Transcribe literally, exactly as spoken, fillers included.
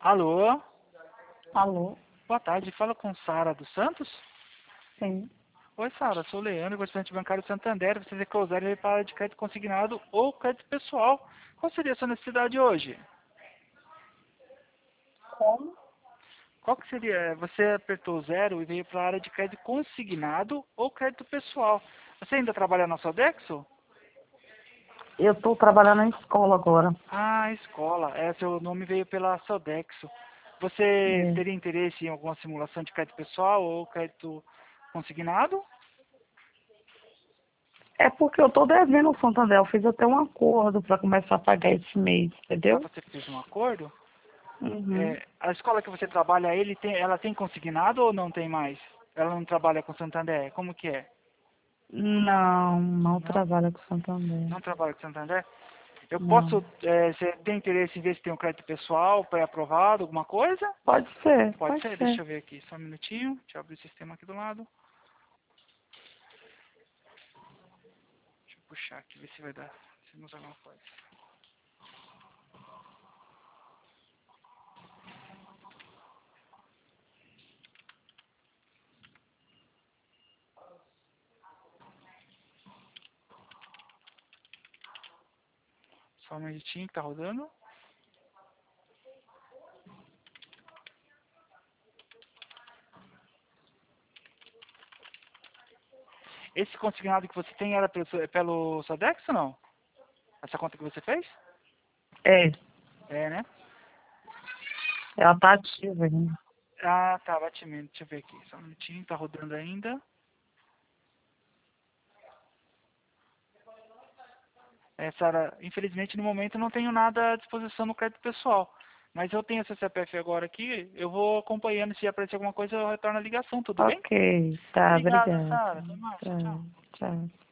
Alô? Alô? Boa tarde, fala com Sara dos Santos? Sim. Oi, Sara, sou o Leandro, representante bancário do Santander. Você quer usar ele para de crédito consignado ou crédito pessoal. Qual seria a sua necessidade hoje? Como? Qual que seria? Você apertou zero e veio para a área de crédito consignado ou crédito pessoal. Você ainda trabalha na Sodexo? Eu estou trabalhando na escola agora. Ah, escola. É, seu nome veio pela Sodexo. Você É. teria interesse em alguma simulação de crédito pessoal ou crédito consignado? É porque eu estou devendo o Santander. Eu fiz até um acordo para começar a pagar esse mês, Ah, entendeu? você fez um acordo? Uhum. É, a escola que você trabalha, ele tem, ela tem consignado ou não tem mais? Ela não trabalha com Santander? Como que é? Não, não Não? trabalho com Santander. Não trabalha com Santander? Eu posso, Não. é, você tem interesse em ver se tem um crédito pessoal, pré-aprovado, alguma coisa? Pode ser, Pode pode ser, deixa ser. eu ver aqui, só um minutinho, deixa eu abrir o sistema aqui do lado. Deixa eu puxar aqui, ver se vai dar, se não alguma coisa. Só um minutinho que tá rodando. Esse consignado que você tem era pelo, pelo Sodex ou não? Essa conta que você fez? É, É, né? ela tá ativa ainda. Ah, tá, batimento. Deixa eu ver aqui. Só um minutinho, tá rodando ainda. É, Sara, infelizmente no momento eu não tenho nada à disposição no crédito pessoal. Mas eu tenho essa C P F agora aqui, eu vou acompanhando. Se aparecer alguma coisa, eu retorno a ligação, tudo bem? Ok, tá, Obrigado, obrigada. Sara. Até mais. Tá, Tchau, tchau. tchau.